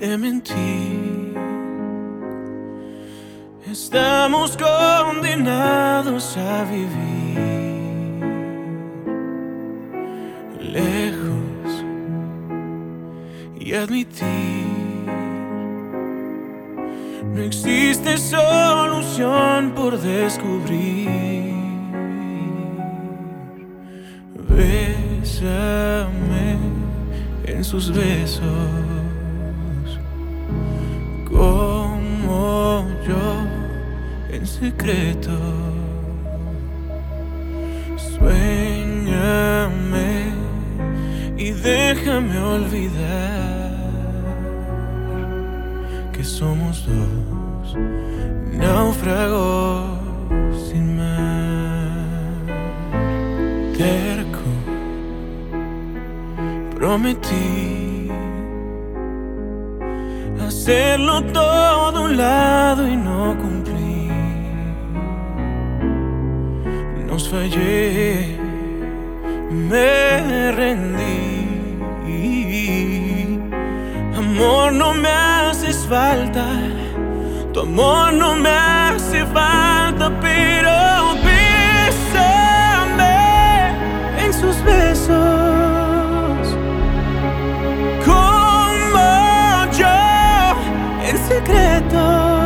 de mentir. Estamos condenados a vivir lejos y admitir: no existe solución por descubrir. Bésame en sus besos, como yo en secreto. Suéñame y déjame olvidar que somos dos náufragos sin mar. Terco, prometí hacerlo todo a un lado y no cumplí. Nos fallé, me rendí. Amor, no me haces falta, tu amor no me hace falta, pero bésame en sus besos, como yo en secreto.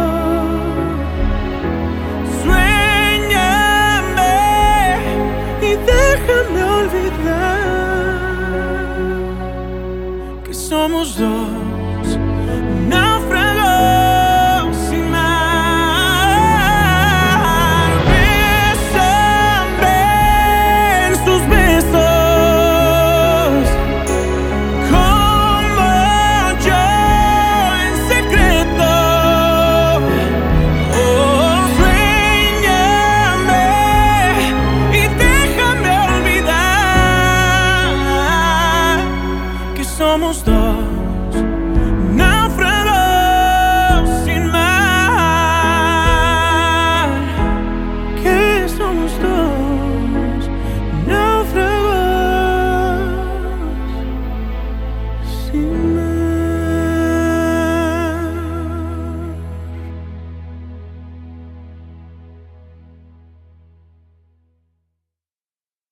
Suéñame y déjame olvidar que somos dos náufragos sin mar. Bésame en sus besos, como yo en secreto. Oh, suéñame y déjame olvidar que somos dos